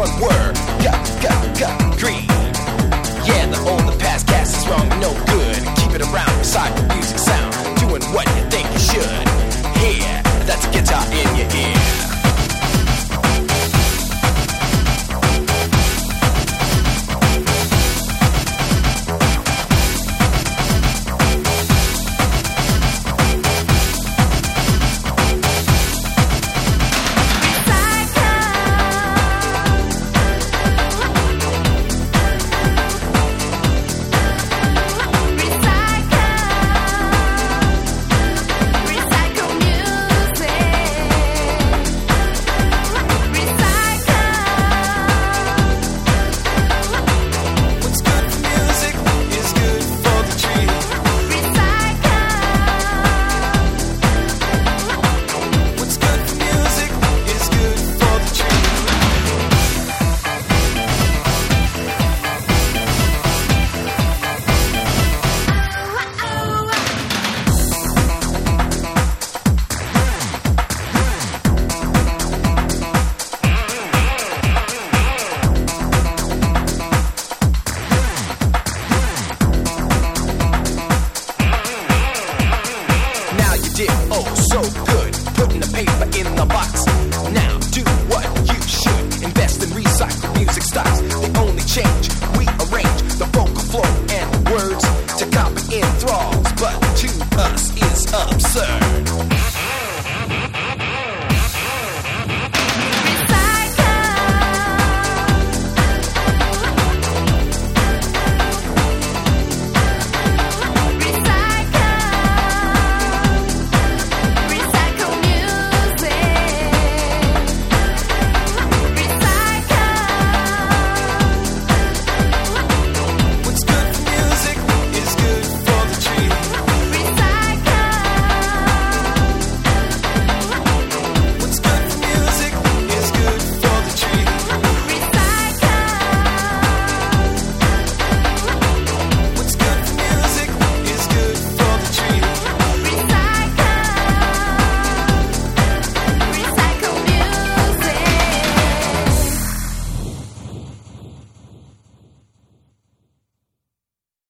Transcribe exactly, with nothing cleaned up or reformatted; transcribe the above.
one word, got, got, got greed. Yeah, the old, the past, cast is wrong, no good. Keep it around, recycle music sound, doing what you think you should. Here, that's a guitar in your ear. Change